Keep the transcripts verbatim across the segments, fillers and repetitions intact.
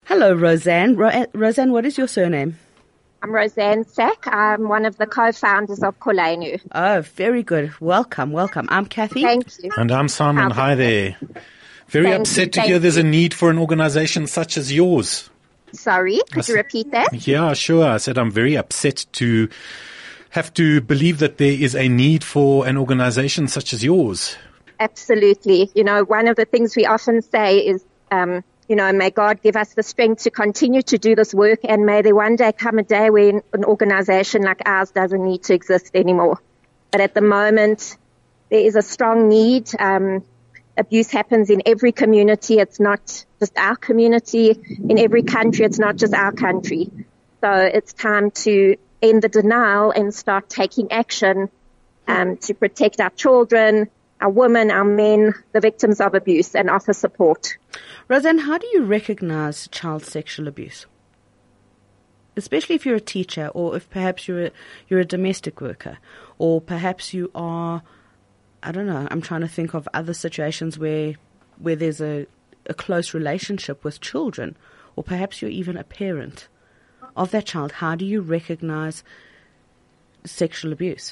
Hello, Roseanne. Ro- Roseanne, what is your surname? I'm Roseanne Sack. I'm one of the co-founders of Kolenu. Oh, very good. Welcome, welcome. I'm Kathy. Thank you. And I'm Simon. Hi there. Very Thank upset you. to hear Thank there's you. a need for an organization such as yours. Sorry, could you repeat that? Yeah, sure. I said I'm very upset to have to believe that there is a need for an organization such as yours. Absolutely. You know, one of the things we often say is, um, you know, may God give us the strength to continue to do this work, and may there one day come a day when an organization like ours doesn't need to exist anymore. But at the moment, there is a strong need. Um, abuse happens in every community. It's not just our community. In every country, it's not just our country. So it's time to end the denial and start taking action um, to protect our children, our women, our men, the victims of abuse, and offer support. Roseanne, how do you recognize child sexual abuse? Especially if you're a teacher, or if perhaps you're a, you're a domestic worker, or perhaps you are, I don't know, I'm trying to think of other situations where where there's a, a close relationship with children, or perhaps you're even a parent of that child. How do you recognize sexual abuse?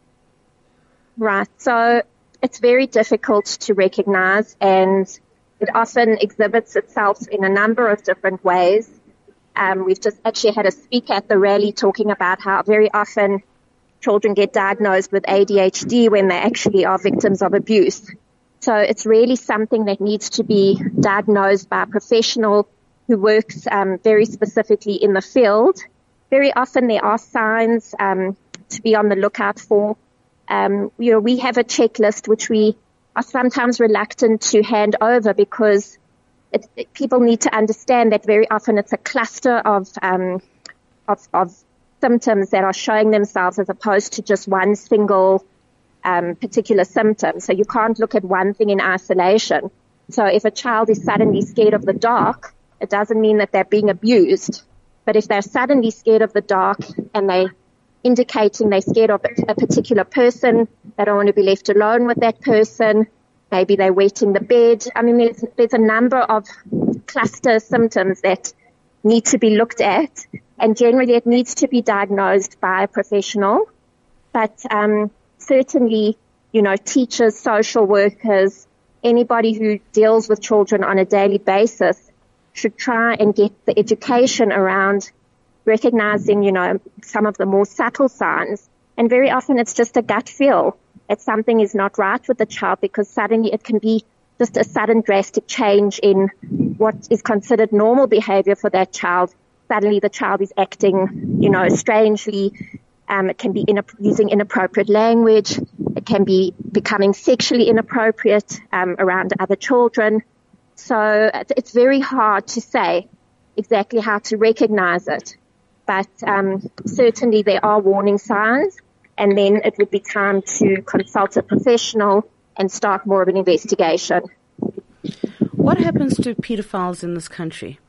Right. So it's very difficult to recognize, and it often exhibits itself in a number of different ways. Um, we've just actually had a speaker at the rally talking about how very often children get diagnosed with A D H D when they actually are victims of abuse. So it's really something that needs to be diagnosed by a professional who works um, very specifically in the field. Very often there are signs um, to be on the lookout for. Um, you know, we have a checklist which we are sometimes reluctant to hand over because it, it, people need to understand that very often it's a cluster of, um, of, of symptoms that are showing themselves as opposed to just one single um, particular symptom. So you can't look at one thing in isolation. So if a child is suddenly scared of the dark, it doesn't mean that they're being abused. But if they're suddenly scared of the dark and they indicating they're scared of a particular person, they don't want to be left alone with that person, maybe they're wetting the bed. I mean, there's, there's a number of cluster symptoms that need to be looked at, and generally it needs to be diagnosed by a professional. But um, certainly, you know, teachers, social workers, anybody who deals with children on a daily basis should try and get the education around recognizing, you know, some of the more subtle signs. And very often it's just a gut feel that something is not right with the child, because suddenly it can be just a sudden drastic change in what is considered normal behavior for that child. Suddenly the child is acting, you know, strangely. Um, it can be in, using inappropriate language. It can be becoming sexually inappropriate um, around other children. So it's very hard to say exactly how to recognize it. But um, certainly there are warning signs, and then it would be time to consult a professional and start more of an investigation. What happens to pedophiles in this country?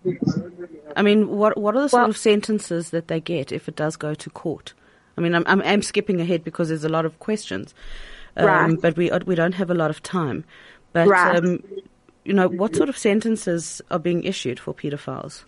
I mean, what what are the sort well, of sentences that they get if it does go to court? I mean, I'm I'm, I'm skipping ahead because there's a lot of questions, um, right. but we we don't have a lot of time. But right. um, you know, what sort of sentences are being issued for pedophiles?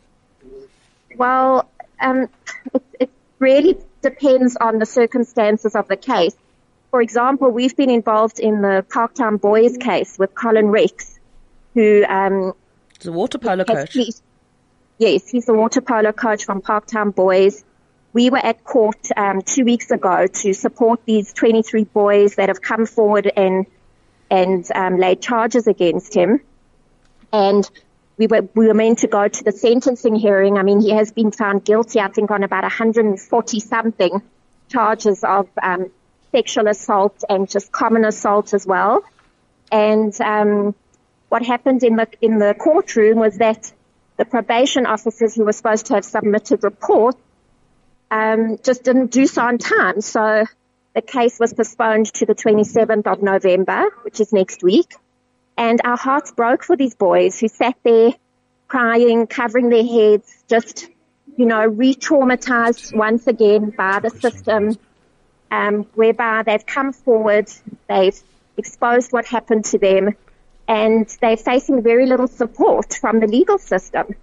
Well, um, it, it really depends on the circumstances of the case. For example, we've been involved in the Parktown Boys case with Colin Rex, who um, is a water polo coach. Pleased, yes, he's the water polo coach from Parktown Boys. We were at court um, two weeks ago to support these twenty-three boys that have come forward and and um, laid charges against him. And We were, we were meant to go to the sentencing hearing. I mean, he has been found guilty, I think, on about one hundred forty something charges of um, sexual assault and just common assault as well. And um, what happened in the in the courtroom was that the probation officers who were supposed to have submitted reports um, just didn't do so on time. So the case was postponed to the twenty-seventh of November, which is next week. And our hearts broke for these boys who sat there crying, covering their heads, just, you know, re-traumatized once again by the system, um, whereby they've come forward, they've exposed what happened to them, and they're facing very little support from the legal system.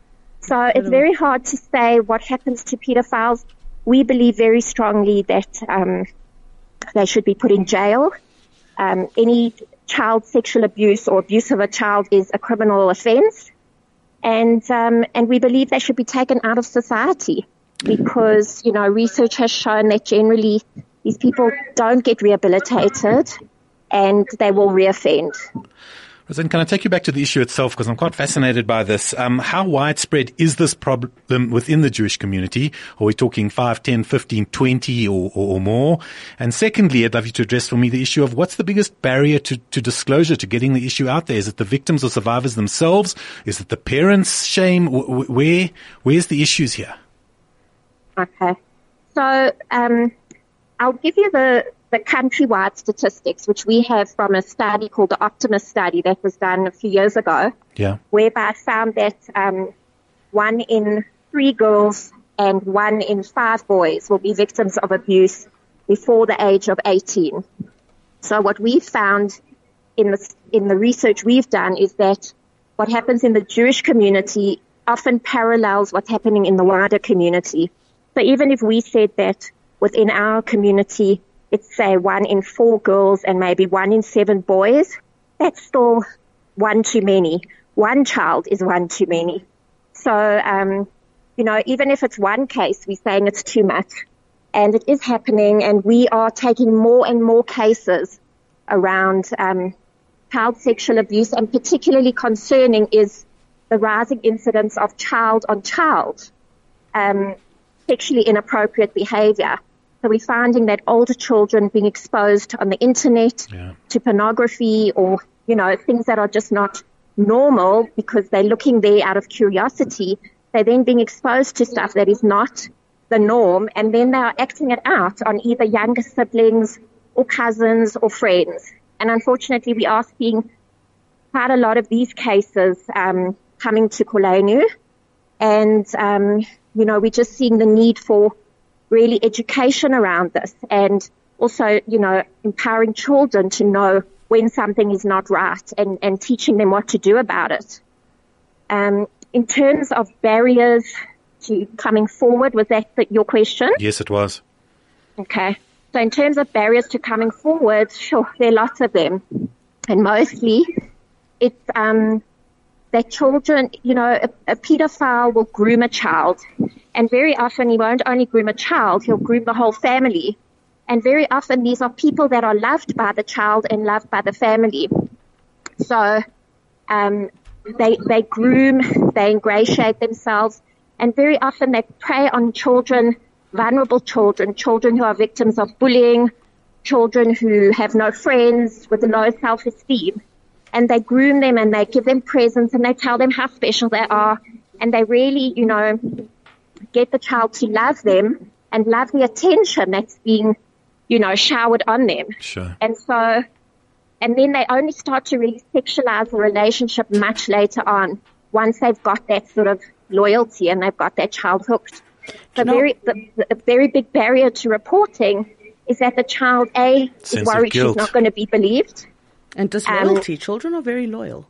So it's very hard to say what happens to pedophiles. We believe very strongly that um, they should be put in jail. Um, any child sexual abuse or abuse of a child is a criminal offense. And um, and we believe they should be taken out of society because, you know, research has shown that generally these people don't get rehabilitated and they will reoffend. Rosanne, can I take you back to the issue itself, because I'm quite fascinated by this. Um, how widespread is this problem within the Jewish community? Are we talking five, ten, fifteen, twenty or, or, or more? And secondly, I'd love you to address for me the issue of what's the biggest barrier to, to disclosure, to getting the issue out there? Is it the victims or survivors themselves? Is it the parents' shame? Where, where's the issues here? Okay. So, um, I'll give you the, the countrywide statistics, which we have from a study called the Optimus study that was done a few years ago. Yeah. Whereby I found that, um, one in three girls and one in five boys will be victims of abuse before the age of eighteen. So what we found in the, in the research we've done is that what happens in the Jewish community often parallels what's happening in the wider community. So even if we said that within our community, it's say one in four girls and maybe one in seven boys, that's still one too many. One child is one too many. So, um, you know, even if it's one case, we're saying it's too much. And it is happening, and we are taking more and more cases around um, child sexual abuse, and particularly concerning is the rising incidence of child-on-child um, sexually inappropriate behavior. So we're finding that older children being exposed on the internet yeah. to pornography or, you know, things that are just not normal because they're looking there out of curiosity. They're then being exposed to stuff that is not the norm, and then they are acting it out on either younger siblings or cousins or friends. And unfortunately, we are seeing quite a lot of these cases um, coming to Kolenu. And, um, you know, we're just seeing the need for really education around this, and also, you know, empowering children to know when something is not right and, and teaching them what to do about it. Um, in terms of barriers to coming forward, was that your question? Yes, it was. Okay. So in terms of barriers to coming forward, sure, there are lots of them. And mostly it's, um, that children, you know, a, a pedophile will groom a child. And very often he won't only groom a child, he'll groom the whole family. And very often these are people that are loved by the child and loved by the family. So, um, they, they groom, they ingratiate themselves, and very often they prey on children, vulnerable children, children who are victims of bullying, children who have no friends with a low self-esteem. And they groom them and they give them presents and they tell them how special they are. And they really, you know, get the child to love them and love the attention that's being, you know, showered on them. Sure. And so, and then they only start to really sexualize the relationship much later on, once they've got that sort of loyalty and they've got that child hooked. So very, the, the very big barrier to reporting is that the child, A, Sense is worried she's not going to be believed. And disloyalty. Um, Children are very loyal.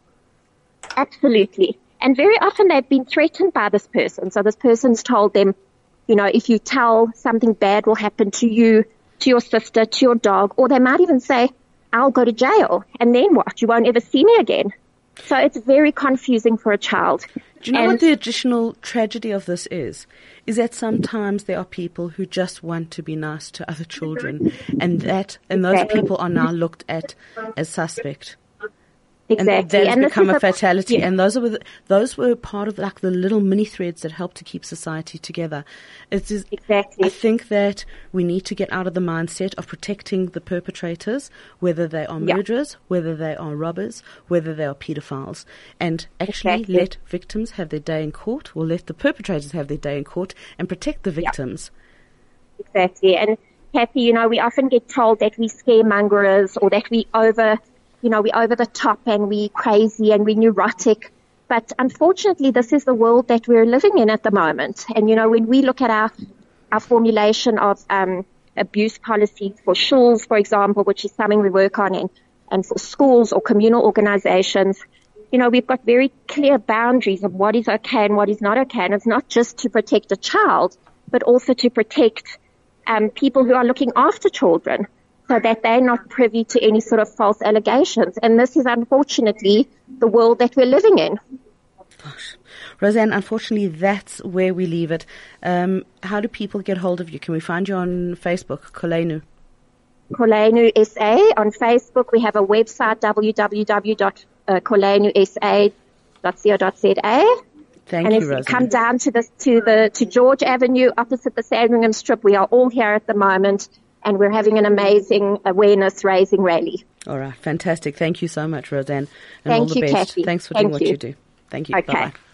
Absolutely. And very often they've been threatened by this person. So this person's told them, you know, if you tell, something bad will happen to you, to your sister, to your dog, or they might even say, I'll go to jail. And then what? You won't ever see me again. So it's very confusing for a child. Do you know and what the additional tragedy of this is? Is that sometimes there are people who just want to be nice to other children, and that and those exactly. people are now looked at as suspect. Exactly. And that has and become a a, fatality. yeah. And those were, those were part of like the little mini threads that help to keep society together. It is, exactly. I think that we need to get out of the mindset of protecting the perpetrators, whether they are yeah. murderers, whether they are robbers, whether they are pedophiles, and actually exactly. let victims have their day in court, or let the perpetrators have their day in court, and protect the victims. Yeah. Exactly. And Kathy, you know, we often get told that we scaremongerers or that we over... you know, we're over the top and we're crazy and we're neurotic. But unfortunately, this is the world that we're living in at the moment. And, you know, when we look at our, our formulation of um, abuse policies for schools, for example, which is something we work on, and, and for schools or communal organizations, you know, we've got very clear boundaries of what is okay and what is not okay. And it's not just to protect a child, but also to protect um, people who are looking after children so that they're not privy to any sort of false allegations. And this is unfortunately the world that we're living in. Gosh. Roseanne, unfortunately, that's where we leave it. Um, how do people get hold of you? Can we find you on Facebook, Kolenu? Kolenu S A. On Facebook, we have a website, w w w dot kolenu s a dot co dot z a. Thank and you, if Roseanne. you come down to the to the to George Avenue, opposite the Sandringham Strip, we are all here at the moment, and we're having an amazing awareness raising rally. All right, fantastic. Thank you so much, Roseanne, and Thank all the you, best. Kathy. Thanks for Thank doing what you. you do. Thank you. Okay. Bye-bye.